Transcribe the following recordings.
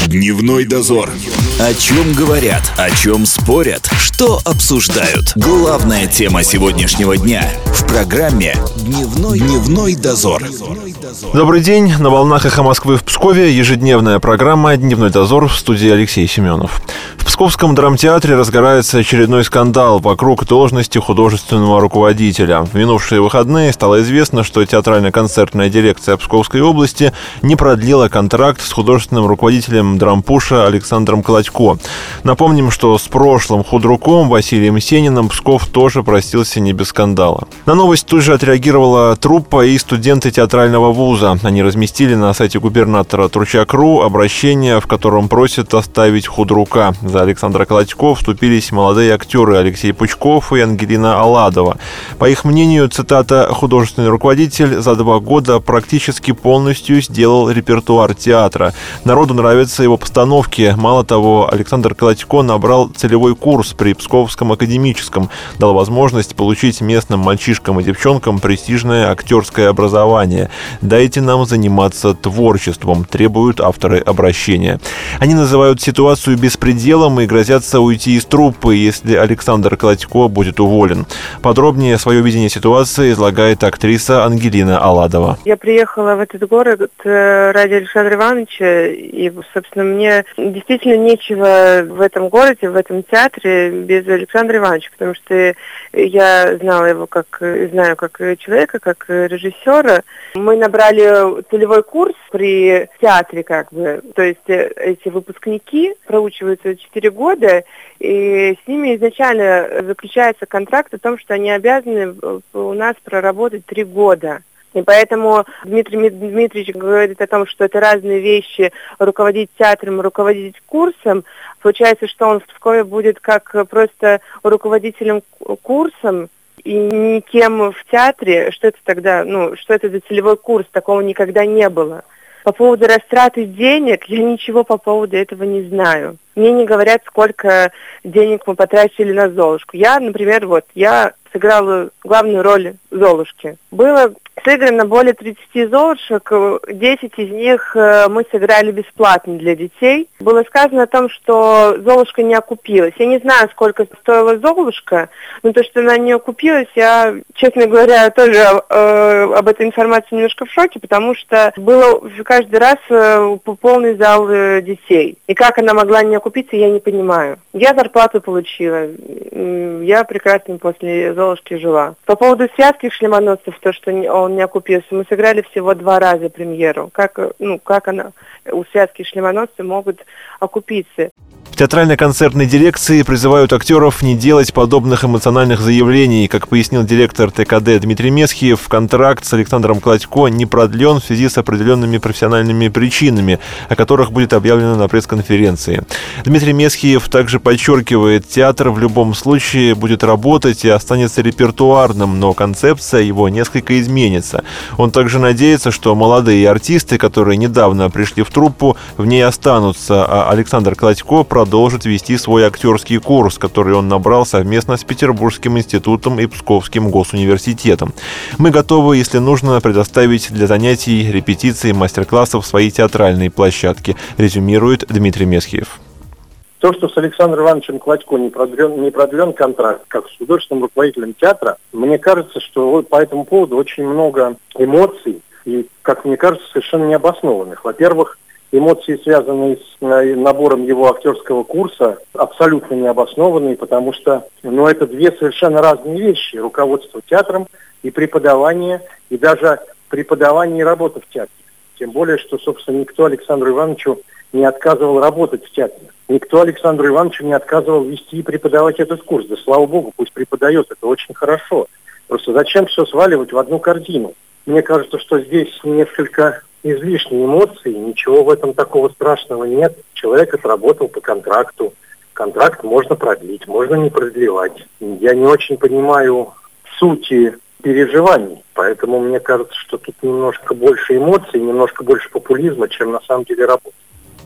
Дневной дозор. О чем говорят, о чем спорят, что обсуждают. Главная тема сегодняшнего дня в программе «Дневной дозор». Добрый день. На волнах «Эхо Москвы» в Пскове ежедневная программа «Дневной дозор», в студии Алексей Семенов. В Псковском драмтеатре разгорается очередной скандал вокруг должности художественного руководителя. В минувшие выходные стало известно, что театрально-концертная дирекция Псковской области не продлила контракт с художественным руководителем дрампуша Александром Колодько. Напомним, что с прошлым худруком Василием Сениным Псков тоже простился не без скандала. На новость тут же отреагировала труппа и студенты театрального вуза. Они разместили на сайте губернатора Тручак.ру обращение, в котором просят оставить худрука. За Александра Колодько вступились молодые актеры Алексей Пучков и Ангелина Аладова. По их мнению, цитата, «художественный руководитель за 2 года практически полностью сделал репертуар театра. Народу нравятся его постановки. Мало того, Александр Колодько набрал целевой курс при Псковском академическом, дал возможность получить местным мальчишкам и девчонкам престижное актерское образование. Дайте нам заниматься творчеством», требуют авторы обращения. Они называют ситуацию беспределом и грозятся уйти из труппы, если Александр Колодько будет уволен. Подробнее свое видение ситуации излагает актриса Ангелина Аладова. Я приехала в этот город ради Александра Ивановича, и, собственно, мне действительно нечего в этом городе, в этом театре без Александра Ивановича, потому что я знала его знаю как человека, как режиссера. Мы набрали целевой курс при театре, то есть эти выпускники проучиваются 4 года, и с ними изначально заключается контракт о том, что они обязаны у нас проработать 3 года. И поэтому Дмитрий Дмитриевич говорит о том, что это разные вещи, руководить театром, руководить курсом. Получается, что он в Пскове будет как просто руководителем курсом и никем в театре. Что это тогда, что это за целевой курс? Такого никогда не было. По поводу растраты денег, я ничего по поводу этого не знаю. Мне не говорят, сколько денег мы потратили на Золушку. Я, например, я сыграла главную роль Золушки. Было сыграно более 30 Золушек, 10 из них мы сыграли бесплатно для детей. Было сказано о том, что Золушка не окупилась. Я не знаю, сколько стоила Золушка, но то, что она не окупилась, я, честно говоря, тоже об этой информации немножко в шоке, потому что было каждый раз полный зал детей. И как она могла не окупиться, я не понимаю. Я зарплату получила, я прекрасно после Золушки жила. По поводу «Святских шлемоносцев», то, что он не окупился, мы сыграли всего 2 раза премьеру. Как она, у «Святских шлемоносцев» могут окупиться? В театрально-концертной дирекции призывают актеров не делать подобных эмоциональных заявлений. Как пояснил директор ТКД Дмитрий Месхиев, контракт с Александром Колодько не продлен в связи с определенными профессиональными причинами, о которых будет объявлено на пресс-конференции. Дмитрий Месхиев также подчеркивает, театр в любом случае будет работать и останется репертуарным, но концепция его несколько изменится. Он также надеется, что молодые артисты, которые недавно пришли в труппу, в ней останутся, а Александр Колодько продолжит вести свой актерский курс, который он набрал совместно с Петербургским институтом и Псковским госуниверситетом. Мы готовы, если нужно, предоставить для занятий, репетиций, мастер-классов свои театральные площадки, резюмирует Дмитрий Месхиев. То, что с Александром Ивановичем Колодько не продлен контракт как с художественным руководителем театра, мне кажется, что по этому поводу очень много эмоций и, как мне кажется, совершенно необоснованных. Во-первых, эмоции, связанные с набором его актерского курса, абсолютно необоснованные, потому что это 2 совершенно разные вещи. Руководство театром и преподавание, и даже преподавание и работа в театре. Тем более, что, собственно, никто Александру Ивановичу не отказывал работать в театре. Никто Александру Ивановичу не отказывал вести и преподавать этот курс. Да слава богу, пусть преподает, это очень хорошо. Просто зачем все сваливать в одну корзину? Мне кажется, что здесь несколько излишние эмоции, ничего в этом такого страшного нет. Человек отработал по контракту. Контракт можно продлить, можно не продлевать. Я не очень понимаю сути переживаний, поэтому мне кажется, что тут немножко больше эмоций, немножко больше популизма, чем на самом деле работа.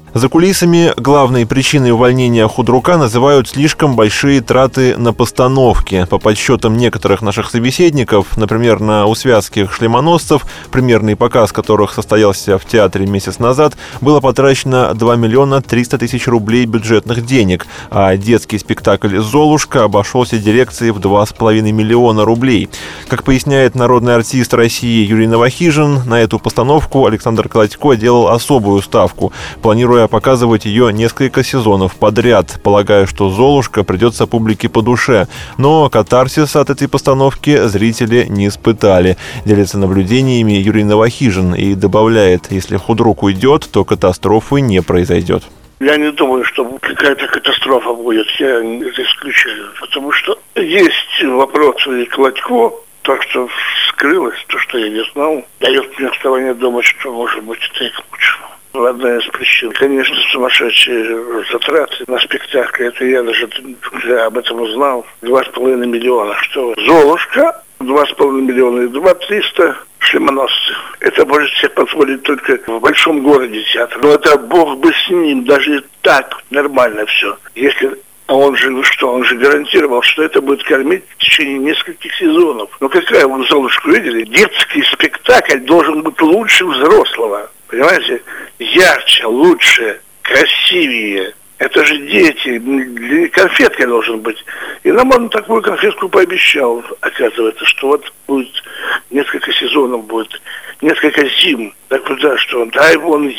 За кулисами главной причиной увольнения Худрука называют слишком большие траты на постановки. По подсчетам некоторых наших собеседников, например, на «У связских шлемоносцев», премьерный показ которых состоялся в театре месяц назад, было потрачено 2 миллиона 300 тысяч рублей бюджетных денег, а детский спектакль «Золушка» обошелся дирекции в 2,5 миллиона рублей. Как поясняет народный артист России Юрий Новохижин, на эту постановку Александр Кладько делал особую ставку, планируя показывать ее несколько сезонов подряд, полагая, что «Золушка» придется публике по душе. Но катарсиса от этой постановки зрители не испытали. Делится наблюдениями Юрий Новохижин и добавляет, если Худрук уйдет, то катастрофы не произойдет. Я не думаю, что какая-то катастрофа будет, я это исключаю. Потому что есть вопросы и Кладько, то, что скрылось, то, что я не знал, дает мне основание думать, что, может быть, это и к лучшему. Одна из причин. Конечно, сумасшедшие затраты на спектакль. Это я даже об этом узнал. 2,5 миллиона. Что? «Золушка» 2,5 миллиона и 2,300 шлемоносцы. Это может себе позволить только в большом городе театр. Но это бог бы с ним. Даже так нормально все. Если он же гарантировал, что это будет кормить в течение нескольких сезонов. Но какая вы «Золушку» видели? Детский спектакль должен быть лучше взрослого. Понимаете? Ярче, лучше, красивее. Это же дети. Конфеткой должен быть. И нам он такую конфетку пообещал. Оказывается, что вот будет несколько сезонов, будет несколько зим. Так куда, что он, да, он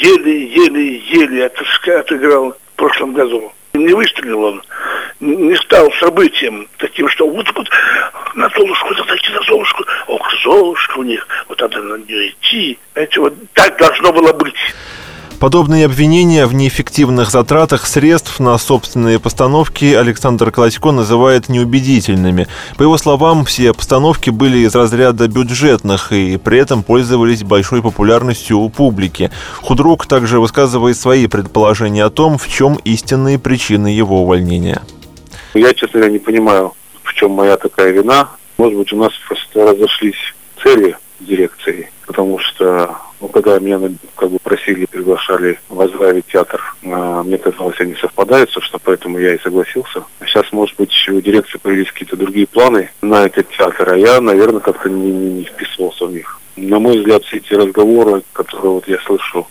еле отыграл в прошлом году. Не выстрелил он, не стал событием таким, что вот на «Золушку», на «Золушку», «Золушка» у них, вот надо на нее идти. Знаете, вот так должно было быть. Подобные обвинения в неэффективных затратах средств на собственные постановки Александр Кладько называет неубедительными. По его словам, все постановки были из разряда бюджетных и при этом пользовались большой популярностью у публики. Худрук также высказывает свои предположения о том, в чем истинные причины его увольнения. Я, честно говоря, не понимаю, в чем моя такая вина. Может быть, у нас просто разошлись цели с дирекцией, потому что когда меня просили, приглашали возглавить театр, мне казалось, они совпадают, что поэтому я и согласился. Сейчас, может быть, у дирекции появились какие-то другие планы на этот театр, а я, наверное, как-то не вписывался в них. На мой взгляд, все эти разговоры, которые вот я слышу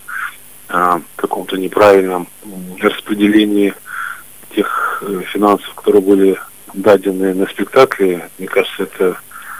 о каком-то неправильном распределении тех финансов, которые были дадены на спектакле, мне кажется, это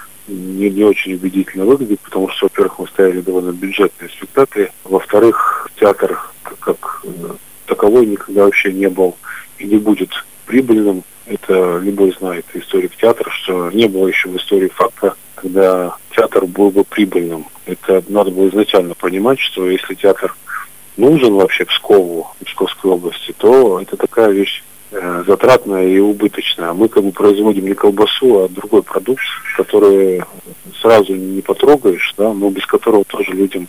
не очень убедительно выглядит, потому что, во-первых, мы ставили довольно бюджетные спектакли, во-вторых, театр как таковой никогда вообще не был и не будет прибыльным. Это любой знает, историк театра, что не было еще в истории факта, когда театр был бы прибыльным. Это надо было изначально понимать, что если театр нужен вообще Пскову, Псковской области, то это такая вещь затратная и убыточная. Мы производим не колбасу, а другой продукт, который сразу не потрогаешь, да, но без которого тоже людям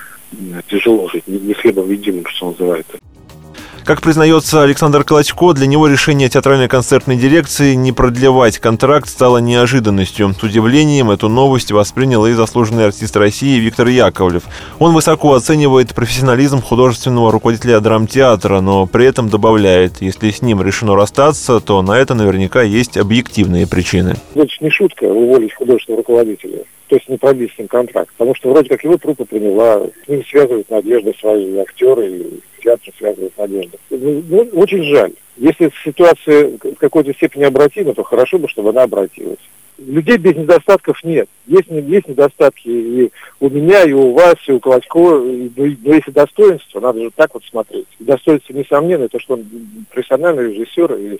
тяжело жить. Не хлебом единым, что называется. Как признается Александр Кладько, для него решение театральной концертной дирекции не продлевать контракт стало неожиданностью. С удивлением эту новость воспринял и заслуженный артист России Виктор Яковлев. Он высоко оценивает профессионализм художественного руководителя драмтеатра, но при этом добавляет, если с ним решено расстаться, то на это наверняка есть объективные причины. Это не шутка уволить художественного руководителя. То есть не продлить с ним контракт. Потому что вроде как его труппа приняла, с ним связывают надежды свои и актеры, и театр связывают надежды. Очень жаль. Если ситуация в какой-то степени обратима, то хорошо бы, чтобы она обратилась. Людей без недостатков нет. Есть недостатки и у меня, и у вас, и у Кладько. Но если достоинство, надо же так вот смотреть. Достоинство, несомненно, то, что он профессиональный режиссер. И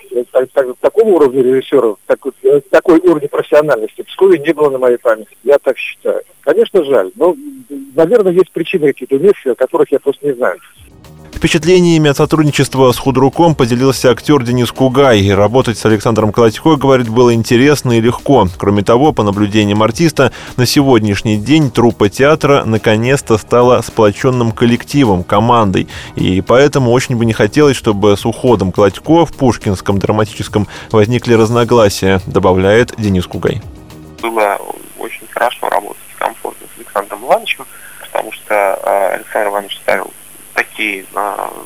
такого уровня режиссера, такой уровень профессиональности в Пскове не было на моей памяти. Я так считаю. Конечно, жаль. Но, наверное, есть причины какие-то уместные, о которых я просто не знаю. Впечатлениями от сотрудничества с Худруком поделился актер Денис Кугай. Работать с Александром Кладько, говорит, было интересно и легко. Кроме того, по наблюдениям артиста, на сегодняшний день труппа театра наконец-то стала сплоченным коллективом, командой. И поэтому очень бы не хотелось, чтобы с уходом Кладько в Пушкинском драматическом возникли разногласия, добавляет Денис Кугай. Было очень хорошо работать, комфортно с Александром Ивановичем, потому что Александр Иванович ставил такие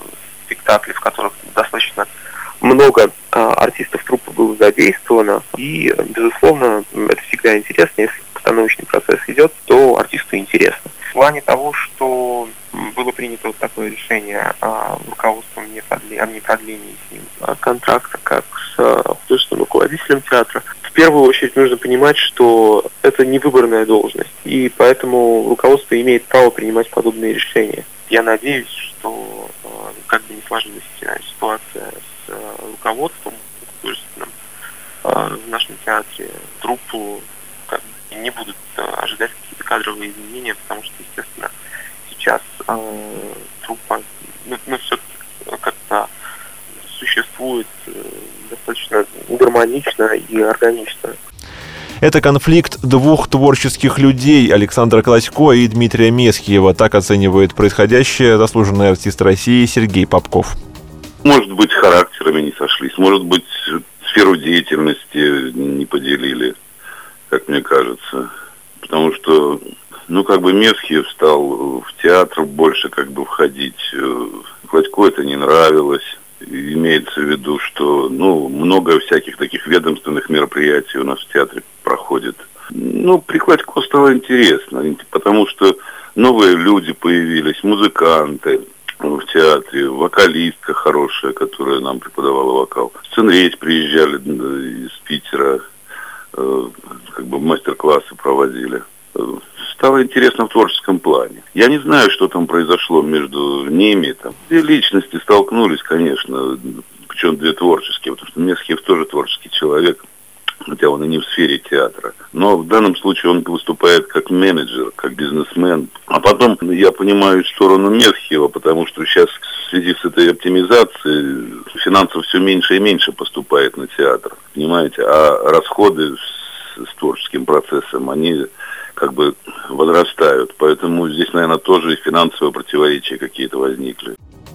спектакли, в которых достаточно много артистов труппы было задействовано. И, безусловно, это всегда интересно. Если постановочный процесс идет, то артисту интересно. В плане того, что было принято вот такое решение руководством о непродлении с ним контракта как с художественным руководителем театра, в первую очередь нужно понимать, что это не выборная должность, и поэтому руководство имеет право принимать подобные решения. Я надеюсь, что как бы не сложилась ситуация с руководством художественным в нашем театре, труппу не будут ожидать какие-то кадровые изменения, потому что, естественно, сейчас труппа все-таки как-то существует достаточно гармонично и органично. Это конфликт двух творческих людей, Александра Кладько и Дмитрия Месхиева. Так оценивает происходящее заслуженный артист России Сергей Попков. Может быть, характерами не сошлись, может быть, сферу деятельности не поделили, как мне кажется. Потому что, Месхиев стал в театр больше входить. Кладько это не нравилось. Имеется в виду, что, много всяких таких ведомственных мероприятий у нас в театре проходит. При Кладько стало интересно, потому что новые люди появились, музыканты в театре, вокалистка хорошая, которая нам преподавала вокал. Сценречь приезжали из Питера, мастер-классы проводили. Стало интересно в творческом плане. Я не знаю, что там произошло между ними. Две личности столкнулись, конечно, причем две творческие, потому что Месхиев тоже творческий человек, хотя он и не в сфере театра. Но в данном случае он выступает как менеджер, как бизнесмен. А потом я понимаю сторону Месхиева, потому что сейчас в связи с этой оптимизацией финансов все меньше и меньше поступает на театр. Понимаете? А расходы с творческим процессом, они возрастают. Поэтому здесь, наверное, тоже и финансовые противоречия какие-то возникли.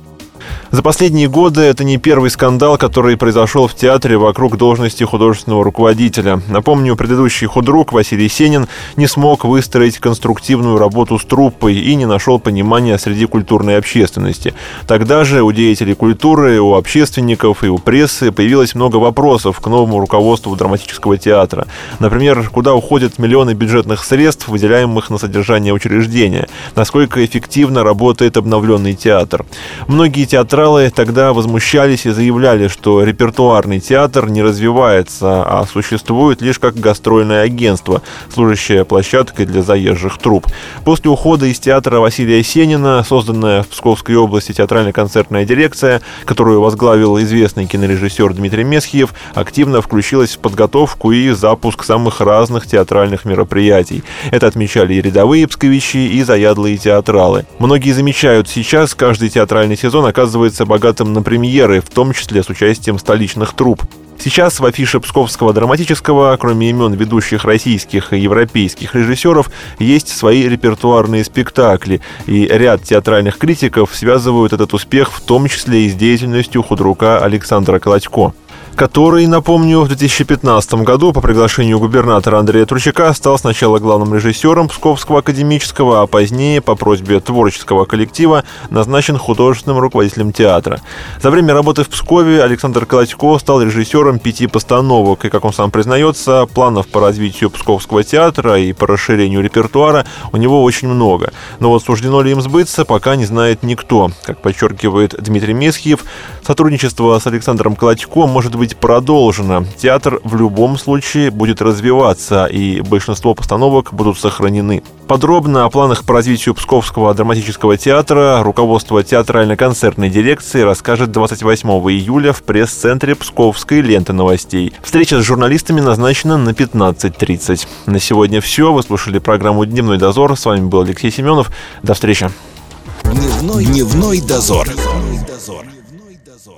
За последние годы это не первый скандал, который произошел в театре вокруг должности художественного руководителя. Напомню, предыдущий худрук Василий Сенин не смог выстроить конструктивную работу с труппой и не нашел понимания среди культурной общественности. Тогда же у деятелей культуры, у общественников и у прессы появилось много вопросов к новому руководству драматического театра. Например, куда уходят миллионы бюджетных средств, выделяемых на содержание учреждения? Насколько эффективно работает обновленный театр? Многие театралы тогда возмущались и заявляли, что репертуарный театр не развивается, а существует лишь как гастрольное агентство, служащее площадкой для заезжих труп. После ухода из театра Василия Сенина, созданная в Псковской области театрально-концертная дирекция, которую возглавил известный кинорежиссер Дмитрий Месхиев, активно включилась в подготовку и запуск самых разных театральных мероприятий. Это отмечали и рядовые псковичи, и заядлые театралы. Многие замечают, сейчас каждый театральный сезон оказывается богатым на премьеры, в том числе с участием столичных труп. Сейчас в афише Псковского драматического, кроме имен ведущих российских и европейских режиссеров, есть свои репертуарные спектакли, и ряд театральных критиков связывают этот успех в том числе и с деятельностью худрука Александра Кладько, который, напомню, в 2015 году по приглашению губернатора Андрея Турчака стал сначала главным режиссером Псковского академического, а позднее, по просьбе творческого коллектива, назначен художественным руководителем театра. За время работы в Пскове Александр Кладько стал режиссером 5 постановок, и, как он сам признается, планов по развитию Псковского театра и по расширению репертуара у него очень много. Но вот суждено ли им сбыться, пока не знает никто. Как подчеркивает Дмитрий Месхиев, сотрудничество с Александром Кладько может быть продолжено. Театр в любом случае будет развиваться, и большинство постановок будут сохранены. Подробно о планах по развитию Псковского драматического театра руководство театрально-концертной дирекции расскажет 28 июля в пресс-центре Псковской ленты новостей. Встреча с журналистами назначена на 15:30. На сегодня все. Вы слушали программу «Дневной дозор». С вами был Алексей Семенов. До встречи. Дневной дозор.